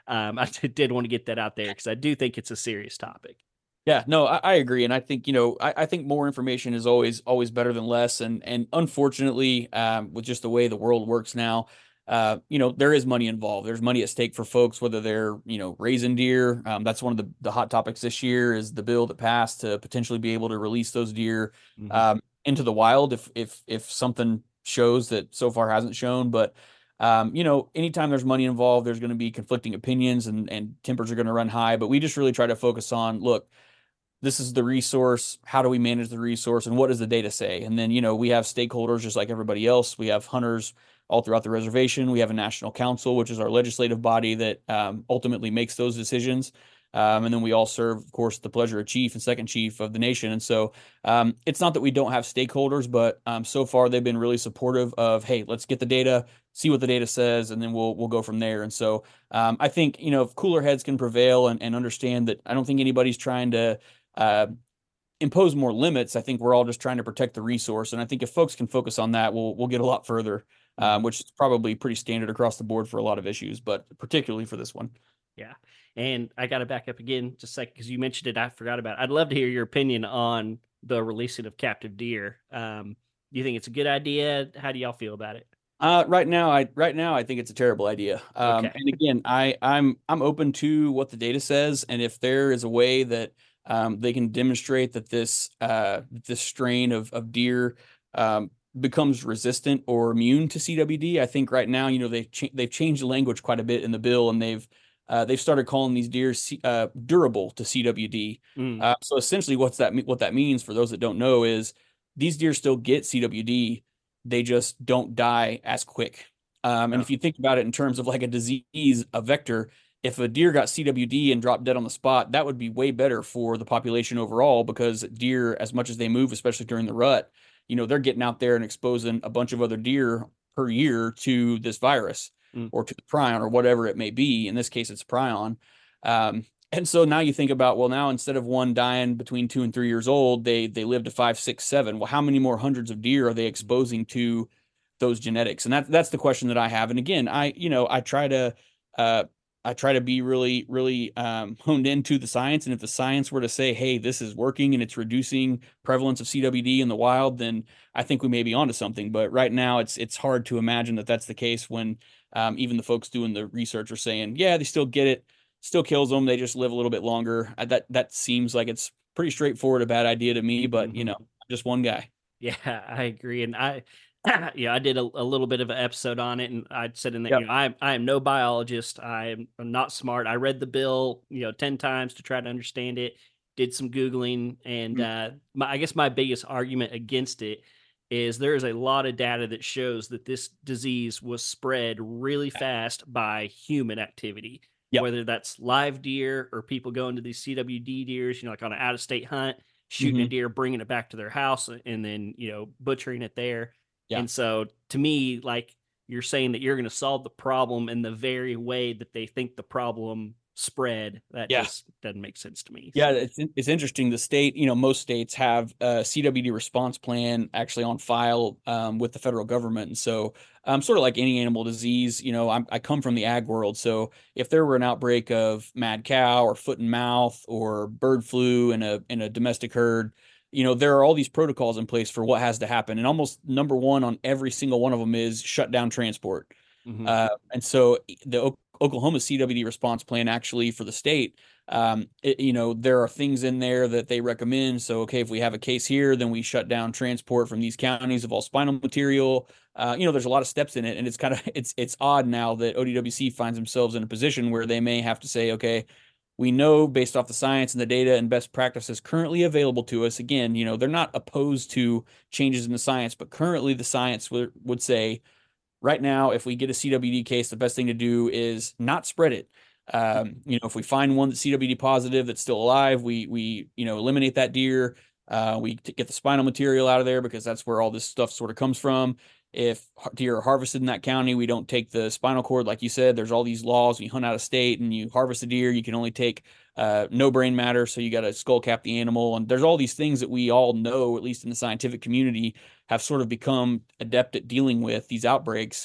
um, I did want to get that out there because I do think it's a serious topic. Yeah, no, I, I agree, and I think you know, I, I think more information is always always better than less, and and unfortunately, um, with just the way the world works now, uh, you know, there is money involved. There's money at stake for folks, whether they're you know raising deer. Um, that's one of the the hot topics this year is the bill that passed to potentially be able to release those deer Mhm. um, into the wild if if if something shows that so far hasn't shown, but. Um, you know, anytime there's money involved, there's going to be conflicting opinions and, and tempers are going to run high. But we just really try to focus on, look, this is the resource. How do we manage the resource? And what does the data say? And then, you know, we have stakeholders just like everybody else. We have hunters all throughout the reservation. We have a national council, which is our legislative body that um, ultimately makes those decisions. Um, and then we all serve, of course, the pleasure of chief and second chief of the nation. And so um, it's not that we don't have stakeholders, but um, so far they've been really supportive of, hey, let's get the data, see what the data says, and then we'll we'll go from there. And so um, I think, you know, if cooler heads can prevail and, and understand that I don't think anybody's trying to uh, impose more limits. I think we're all just trying to protect the resource. And I think if folks can focus on that, we'll we'll get a lot further, um, which is probably pretty standard across the board for a lot of issues, but particularly for this one. Yeah. And I got to back up again just a second because you mentioned it. I forgot about it. I'd love to hear your opinion on the releasing of captive deer. Um, do you think it's a good idea? How do y'all feel about it? Uh, right now, I right now I think it's a terrible idea. Um, Okay. And again, I I'm I'm open to what the data says, and if there is a way that um, they can demonstrate that this uh, this strain of of deer um, becomes resistant or immune to C W D, I think right now, you know, they've cha- they've changed the language quite a bit in the bill, and they've uh, they've started calling these deer C- uh, durable to C W D. Mm. Uh, so essentially, what's that me- what that means for those that don't know is these deer still get C W D. They just don't die as quick. Um, and Oh. if you think about it in terms of like a disease, a vector, if a deer got C W D and dropped dead on the spot, that would be way better for the population overall because deer, as much as they move, especially during the rut, you know, they're getting out there and exposing a bunch of other deer per year to this virus Mm. or to the prion or whatever it may be. In this case, it's prion. Um, and so now you think about, well, now instead of one dying between two and three years old, they they live to five, six, seven. Well, how many more hundreds of deer are they exposing to those genetics? And that's that's the question that I have. And again, I you know I try to uh, I try to be really really um, honed into the science. And if the science were to say, hey, this is working and it's reducing prevalence of C W D in the wild, then I think we may be onto something. But right now, it's it's hard to imagine that that's the case when um, even the folks doing the research are saying, yeah, they still get it. Still kills them. They just live a little bit longer. Uh, That that seems like it's pretty straightforward, a bad idea to me, but you know, just one guy. Yeah, I agree. And I, yeah, I did a, a little bit of an episode on it, and I said in there, Yep. you know, I, I am no biologist. I am I'm not smart. I read the bill, you know, ten times to try to understand it, did some Googling, and uh, my, I guess my biggest argument against it is there is a lot of data that shows that this disease was spread really fast by human activity. Yep. Whether that's live deer or people going to these C W D deers, you know, like on an out of state hunt, shooting a Mhm. deer, bringing it back to their house, and then, you know, butchering it there. Yeah. And so to me, like you're saying that you're going to solve the problem in the very way that they think the problem spread. That Yeah. just doesn't make sense to me. Yeah, it's it's interesting. The state, you know, most states have a C W D response plan actually on file um, with the federal government, and so um, sort of like any animal disease, you know, I'm, I come from the ag world, so if there were an outbreak of mad cow or foot and mouth or bird flu in a in a domestic herd, you know, there are all these protocols in place for what has to happen, and almost number one on every single one of them is shut down transport. Mhm. Uh, and so the O- Oklahoma C W D response plan actually for the state, um, it, you know, there are things in there that they recommend. So, okay, if we have a case here, then we shut down transport from these counties of all spinal material. Uh, you know, there's a lot of steps in it, and it's kind of it's it's odd now that O D W C finds themselves in a position where they may have to say, okay, we know based off the science and the data and best practices currently available to us. Again, you know, they're not opposed to changes in the science, but currently the science would would say, right now, if we get a C W D case, the best thing to do is not spread it. Um, you know, if we find one that's C W D positive that's still alive, we we you know eliminate that deer. Uh, we t- get the spinal material out of there because that's where all this stuff sort of comes from. If har- deer are harvested in that county, we don't take the spinal cord, like you said. There's all these laws. When you hunt out of state and you harvest a deer, you can only take uh, no brain matter, so you got to skull cap the animal. And there's all these things that we all know, at least in the scientific community, have sort of become adept at dealing with these outbreaks.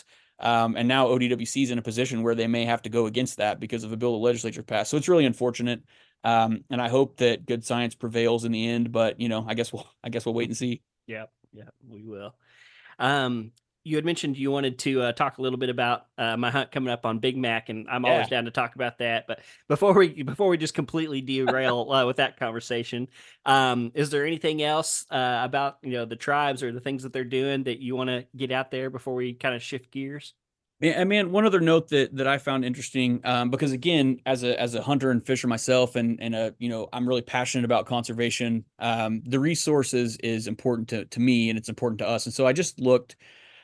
Um, and now O D W C is in a position where they may have to go against that because of a bill the legislature passed. So it's really unfortunate. Um, and I hope that good science prevails in the end. But you know, I guess we'll I guess we'll wait and see. Yeah, yeah, we will. Um, you had mentioned you wanted to uh, talk a little bit about uh, my hunt coming up on Big Mac, and I'm always Yeah. down to talk about that. But before we before we just completely derail uh, with that conversation, um, is there anything else uh, about you know the tribes or the things that they're doing that you want to get out there before we kind of shift gears? Yeah, I mean, one other note that that I found interesting, um, because again, as a as a hunter and fisher myself, and and a you know, I'm really passionate about conservation. Um, the resources is important to to me, and it's important to us. And so I just looked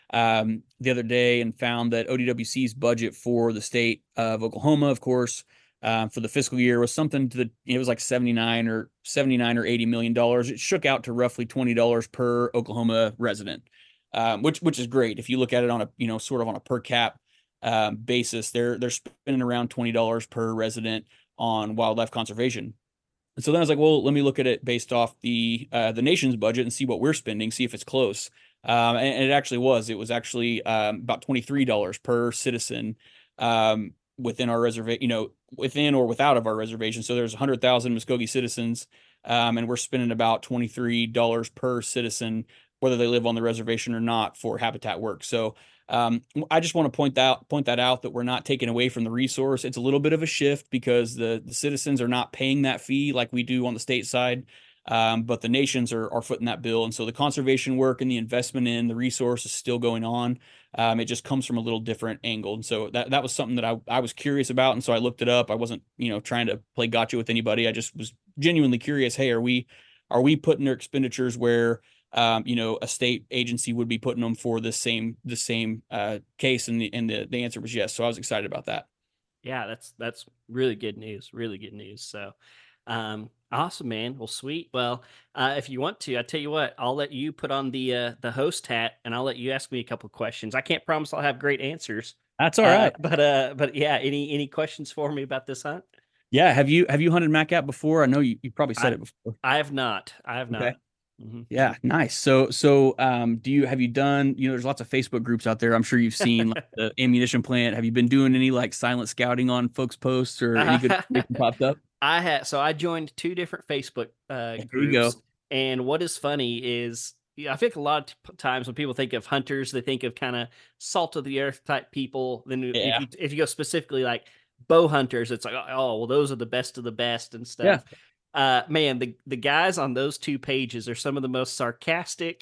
um, the other day and found that O D W C's budget for the state of Oklahoma, of course, um, for the fiscal year was something to the it was like seventy-nine or seventy-nine or eighty million dollars. It shook out to roughly twenty dollars per Oklahoma resident. Um, which which is great if you look at it on a you know sort of on a per cap um, basis. They're they're spending around twenty dollars per resident on wildlife conservation. And so then I was like, well, let me look at it based off the uh, the nation's budget and see what we're spending, see if it's close. Um, and, and it actually was. It was actually um, about twenty-three dollars per citizen um, within our reservation, you know, within or without of our reservation. So there's one hundred thousand Muskogee citizens, um, and we're spending about twenty-three dollars per citizen, whether they live on the reservation or not, for habitat work. So um, I just want to point that point that out that we're not taking away from the resource. It's a little bit of a shift because the, the citizens are not paying that fee like we do on the state side, um, but the nations are, are footing that bill. And so the conservation work and the investment in the resource is still going on. Um, it just comes from a little different angle. And so that, that was something that I, I was curious about. And so I looked it up. I wasn't, you know, trying to play gotcha with anybody. I just was genuinely curious. Hey, are we, are we putting their expenditures where Um, you know, a state agency would be putting them for the same the same uh, case, and the and the, the answer was yes. So I was excited about that. Yeah, that's that's really good news. Really good news. So, um, awesome, man. Well, sweet. Well, uh, if you want to, I tell you what, I'll let you put on the uh, the host hat, and I'll let you ask me a couple of questions. I can't promise I'll have great answers. That's all uh, right. but uh, but yeah, any any questions for me about this hunt? Yeah, have you have you hunted Mac before? I know you, you probably said I, it before. I have not. I have Okay. not. Mm-hmm. Yeah, nice. So so um, do you have you done? You know, there's lots of Facebook groups out there. I'm sure you've seen like the ammunition plant. Have you been doing any like silent scouting on folks' posts or any good information popped up? I had so I joined two different Facebook uh, There groups, you go. and what is funny is yeah, I think a lot of t- times when people think of hunters, they think of kind of salt of the earth type people. Then Yeah. if you if you go specifically like bow hunters, it's like oh well, those are the best of the best and stuff. Yeah. Uh, man, the the guys on those two pages are some of the most sarcastic,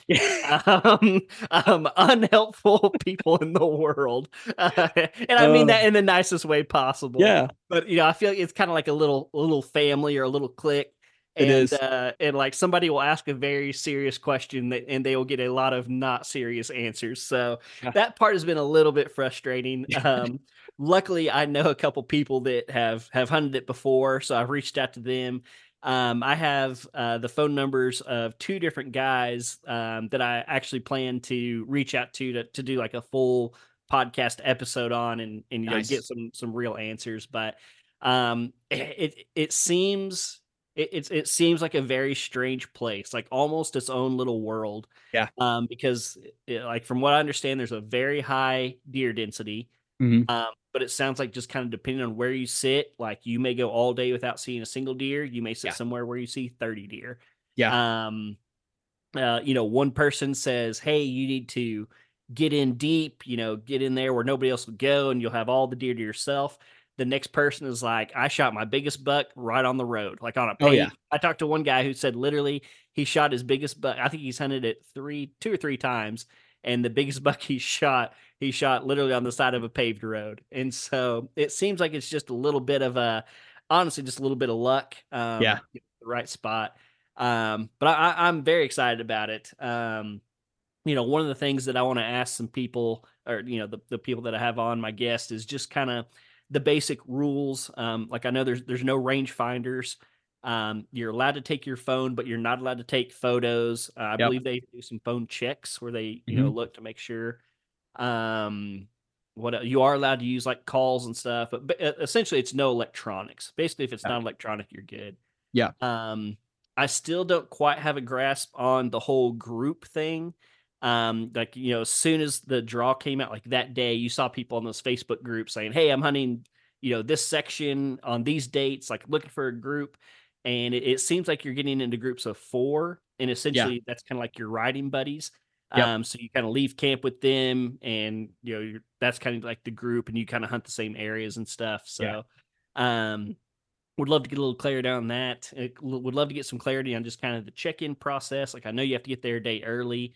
um, um, unhelpful people in the world, uh, and I mean Uh, that in the nicest way possible. Yeah, But you know, I feel like it's kind of like a little a little family or a little clique. It And is. uh, and like somebody will ask a very serious question that, and they will get a lot of not serious answers. So Yeah. that part has been a little bit frustrating. Um, luckily, I know a couple people that have have hunted it before, so I've reached out to them. Um, I have uh, the phone numbers of two different guys um, that I actually plan to reach out to to, to do like a full podcast episode on, and and you know Nice. get some some real answers. But um, it it seems it it's, it seems like a very strange place, like almost its own little world. Yeah. Um, because it, like from what I understand, there's a very high deer density. Mhm. Um, but it sounds like just kind of depending on where you sit, like you may go all day without seeing a single deer. You may sit Yeah. somewhere where you see thirty deer. Yeah. Um, uh, you know, one person says, "Hey, you need to get in deep. You know, get in there where nobody else would go, and you'll have all the deer to yourself." The next person is like, "I shot my biggest buck right on the road, like on a Oh, page." yeah. I talked to one guy who said literally he shot his biggest buck. I think he's hunted it three, two or three times, and the biggest buck he shot, he shot literally on the side of a paved road. And so it seems like it's just a little bit of a, honestly, just a little bit of luck. Um, Yeah. the right spot. Um, but I, I- I'm very excited about it. Um, you know, one of the things that I want to ask some people, or you know, the, the people that I have on my guest, is just kind of the basic rules. Um, like I know there's there's no range finders. Um, you're allowed to take your phone, but you're not allowed to take photos. Uh, I Yep. believe they do some phone checks where they you know Mhm. look to make sure. Um, what el- you are allowed to use like calls and stuff, but, but uh, essentially it's no electronics. Basically, if it's Yeah. not electronic, you're good. Yeah. Um, I still don't quite have a grasp on the whole group thing. Um, like, you know, as soon as the draw came out, like that day, you saw people on those Facebook groups saying, "Hey, I'm hunting, you know, this section on these dates, like looking for a group." And it, it seems like you're getting into groups of four, and Yeah. essentially that's kind of like your riding buddies. Yep. Um, so you kind of leave camp with them, and you know, you're, that's kind of like the group, and you kind of hunt the same areas and stuff. Yeah. So, um, would love to get a little clarity on that. Uh, Would love to get some clarity on just kind of the check-in process. Like I know you have to get there a day early,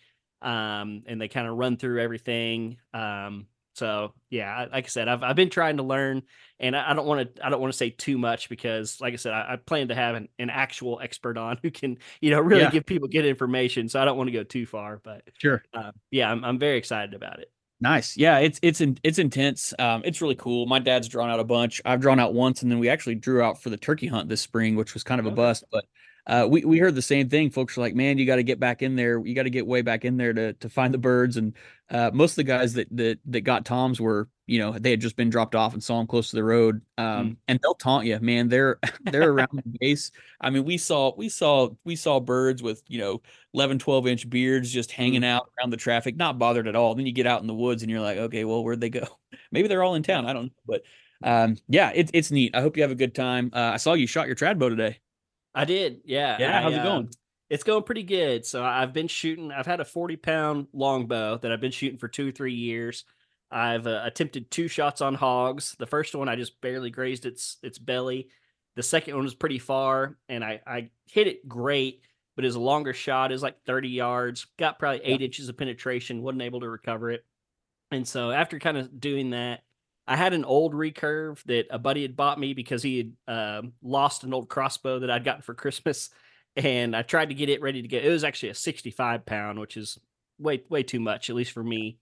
um, and they kind of run through everything. Um, so yeah, I- like I said, I've I've been trying to learn, and I I don't want to I don't want to say too much because, like I said, I, I plan to have an, an actual expert on who can, you know, really Yeah. give people good information. So I don't want to go too far, but Sure. uh, yeah, I'm I'm very excited about it. Nice. Yeah, it's it's in, it's intense. Um, it's really cool. My dad's drawn out a bunch. I've drawn out once, and then we actually drew out for the turkey hunt this spring, which was kind of a Okay. bust. But uh, we we heard the same thing. Folks are like, "Man, you got to get back in there. You got to get way back in there to to find the birds." And uh, most of the guys that that that got toms were, you know, they had just been dropped off and saw them close to the road. Um, Mm. and they'll taunt you, man. They're they're around the base. I mean, we saw we saw we saw birds with, you know, eleven, twelve inch beards just hanging Mm. out around the traffic, not bothered at all. Then you get out in the woods and you're like, okay, well, where'd they go? Maybe they're all in town. I don't know. But um, yeah, it's it's neat. I hope you have a good time. Uh, I saw you shot your trad bow today. I did, yeah. Yeah, how's I, it um, going? it's going pretty good. So I've been shooting. I've had a forty pound longbow that I've been shooting for two or three years. I've uh, attempted two shots on hogs. The first one I just barely grazed its its belly. The second one was pretty far, and I I hit it great, but it was a longer shot. It was like thirty yards. Got probably Yeah. eight inches of penetration. Wasn't able to recover it. And so after kind of doing that, I had an old recurve that a buddy had bought me because he had um, lost an old crossbow that I'd gotten for Christmas, and I tried to get it ready to get. It was actually a sixty-five pound, which is way way too much, at least for me.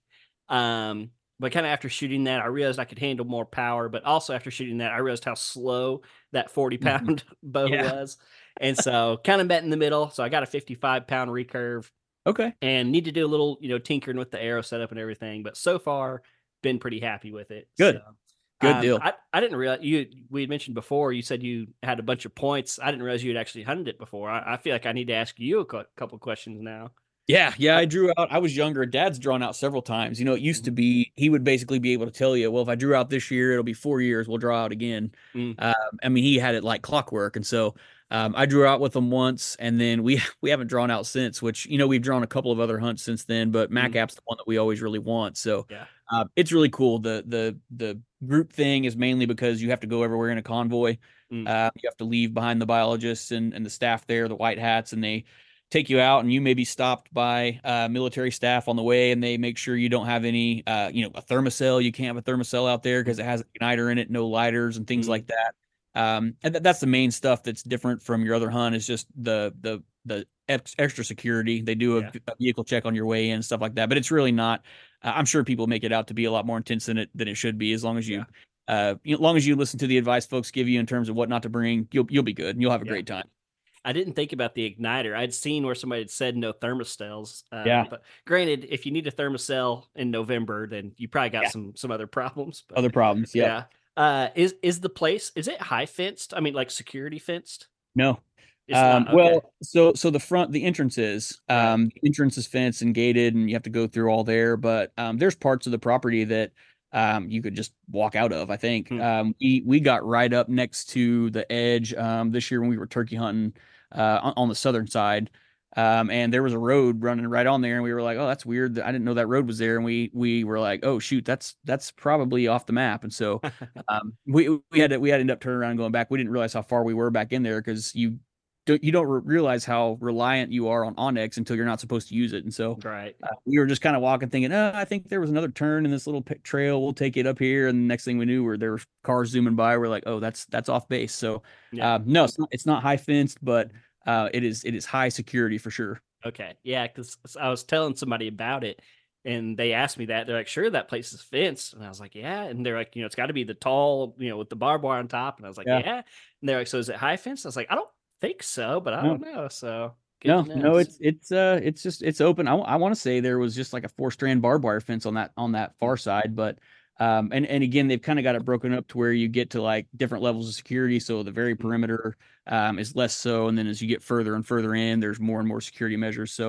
Um, but kind of after shooting that, I realized I could handle more power. But also after shooting that, I realized how slow that forty Mhm. pound bow Yeah. was, and so kind of met in the middle. So I got a fifty-five pound recurve Okay. and need to do a little, you know, tinkering with the arrow setup and everything. But so far, been pretty happy with it. Good. So, Good um, deal. I, I didn't realize you. We had mentioned before. You said you had a bunch of points. I didn't realize you had actually hunted it before. I, I feel like I need to ask you a cou- couple questions now. Yeah, yeah, I drew out. I was younger. Dad's drawn out several times. You know, it used to be he would basically be able to tell you, well, if I drew out this year, it'll be four years. We'll draw out again. Mm. Um, I mean, he had it like clockwork, and so um, I drew out with him once, and then we we haven't drawn out since. Which, you know, we've drawn a couple of other hunts since then, but Mac Mm. App's the one that we always really want. So Yeah. uh, it's really cool. The the the group thing is mainly because you have to go everywhere in a convoy. Mm. Uh, you have to leave behind the biologists and, and the staff there, the white hats, and they take you out, and you may be stopped by uh, military staff on the way, and they make sure you don't have any, uh, you know, a thermocell. You can't have a thermocell out there because it has an igniter in it, no lighters and things Mm. like that. Um, and th- that's the main stuff that's different from your other hunt is just the the the ex- extra security. They do a, Yeah. a vehicle check on your way in and stuff like that, but it's really not. Uh, I'm sure people make it out to be a lot more intense than it than it should be. As long as you, uh, you know, as long as you listen to the advice folks give you in terms of what not to bring, you'll you'll be good and you'll have a Yeah. great time. I didn't think about the igniter. I'd seen where somebody had said no thermocels. Uh, Yeah. But granted, if you need a thermocell in November, then you probably got Yeah. some some other problems. But Other problems, yeah. yeah. Uh, is is the place, is it high fenced? I mean, like security fenced? No. It's Um, not. Okay. well, so so the front, the entrance is Right. um, the entrance is fenced and gated, and you have to go through all there. But um, there's parts of the property that um, you could just walk out of. I think Hmm. um, we we got right up next to the edge um, this year when we were turkey hunting uh, on, on the southern side. Um, and there was a road running right on there, and we were like, "Oh, that's weird. I didn't know that road was there." And we we were like, "Oh, shoot, that's that's probably off the map." And so um, we we had to we had to end up turning around and going back. We didn't realize how far we were back in there because you don't you don't re- realize how reliant you are on Onyx until you're not supposed to use it. And so Right. uh, we were just kind of walking, thinking, "Oh, I think there was another turn in this little pick trail. We'll take it up here." And the next thing we knew, were there were cars zooming by. We're like, "Oh, that's that's off base." So Yeah. uh, no, it's not, it's not high fenced, but uh, it is it is high security for sure. Okay. Yeah, because I was telling somebody about it, and they asked me that. They're like, "Sure, that place is fenced," and I was like, "Yeah." And they're like, "You know, it's got to be the tall, you know, with the barbed wire on top." And I was like, Yeah. "Yeah." And they're like, "So is it high fenced?" I was like, "I don't think so, but I No. don't know." So good No, to know. no, it's it's uh it's just it's open. I, I want to say there was just like a four strand barbed wire fence on that on that far side, but um and and again they've kind of got it broken up to where you get to like different levels of security. So the very perimeter um is less so, and then as you get further and further in, there's more and more security measures. So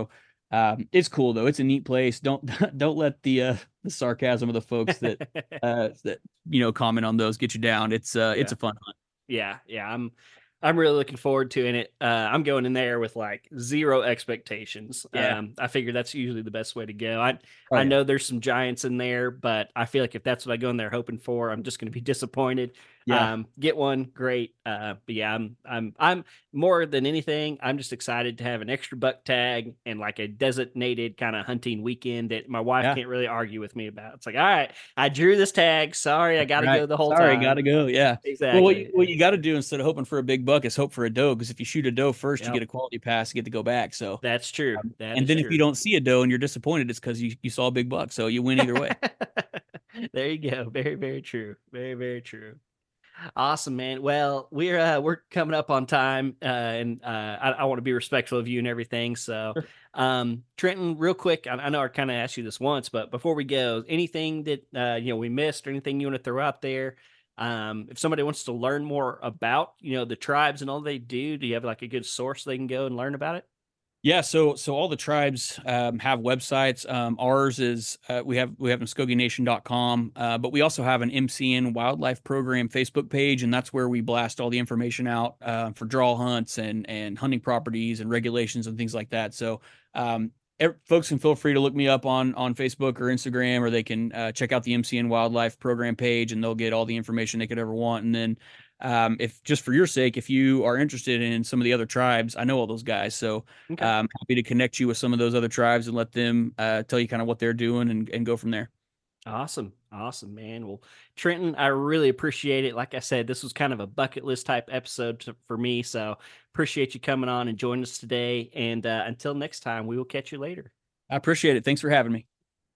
Um, it's cool though. It's a neat place. Don't don't let the uh, the sarcasm of the folks that uh, that you know comment on those get you down. It's uh, Yeah. it's a fun hunt. Yeah, yeah. I'm I'm really looking forward to it. Uh, I'm going in there with like zero expectations. Yeah. Um, I figure that's usually the best way to go. I Oh, I yeah. know there's some giants in there, but I feel like if that's what I go in there hoping for, I'm just going to be disappointed. Yeah. Um, get one, great. Uh, but yeah, I'm I'm I'm more than anything, I'm just excited to have an extra buck tag and like a designated kind of hunting weekend that my wife Yeah. can't really argue with me about. It's like, all right, I drew this tag. Sorry, I got to Right. go the whole Sorry, time. gotta go. Yeah. Exactly. Well, what you, what you got to do instead of hoping for a big buck is hope for a doe. Because if you shoot a doe first, Yep. you get a quality pass, you get to go back. So That's true. um, That and is then true. if you don't see a doe and you're disappointed, it's because you, you saw a big buck. So you win either way. There you go. Very, very true. Very, very true. Awesome, man. Well, we're uh, we're coming up on time, uh, and uh, I, I want to be respectful of you and everything. So, um, Trenton, real quick, I, I know I kind of asked you this once, but before we go, anything that uh, you know we missed, or anything you want to throw out there? Um, if somebody wants to learn more about you know the tribes and all they do, do you have like a good source they can go and learn about it? Yeah, so so all the tribes um, have websites. Um, ours is uh, we have we have muskogee nation dot com, uh, but we also have an M C N Wildlife Program Facebook page, and that's where we blast all the information out uh, for draw hunts and and hunting properties and regulations and things like that. So um, er, folks can feel free to look me up on on Facebook or Instagram, or they can uh, check out the M C N Wildlife Program page, and they'll get all the information they could ever want. And then um, if just for your sake, if you are interested in some of the other tribes, I know all those guys, so Okay. I'm happy to connect you with some of those other tribes and let them uh, tell you kind of what they're doing and, and go from there. Awesome. Awesome, man. Well, Trenton, I really appreciate it. Like I said, this was kind of a bucket list type episode to, for me. So appreciate you coming on and joining us today. And uh, until next time, we will catch you later. I appreciate it. Thanks for having me.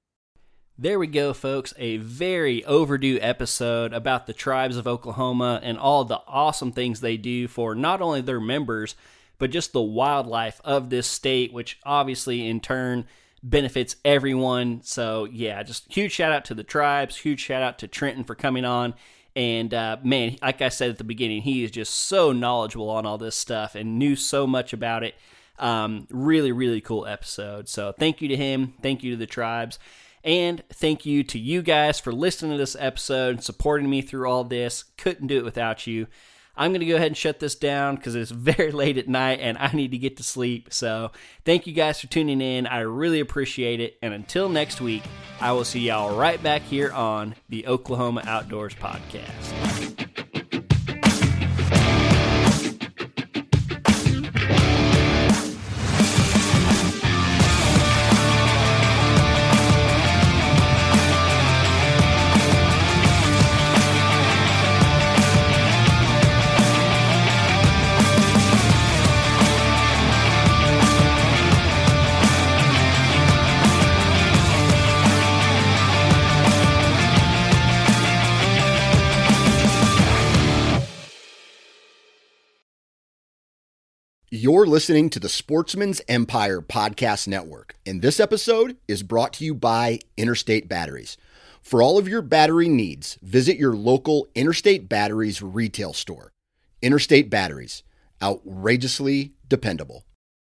There we go, folks. A very overdue episode about the tribes of Oklahoma and all the awesome things they do for not only their members, but just the wildlife of this state, which obviously in turn benefits everyone. So yeah, just huge shout out to the tribes, huge shout out to Trenton for coming on. And uh, man, like I said at the beginning, he is just so knowledgeable on all this stuff and knew so much about it. Um, really, really cool episode. So thank you to him. Thank you to the tribes. And thank you to you guys for listening to this episode and supporting me through all this. Couldn't do it without you. I'm going to go ahead and shut this down because it's very late at night and I need to get to sleep. So thank you guys for tuning in. I really appreciate it. And until next week, I will see y'all right back here on the Oklahoma Outdoors Podcast. You're listening to the Sportsman's Empire Podcast Network, and this episode is brought to you by Interstate Batteries. For all of your battery needs, visit your local Interstate Batteries retail store. Interstate Batteries, outrageously dependable.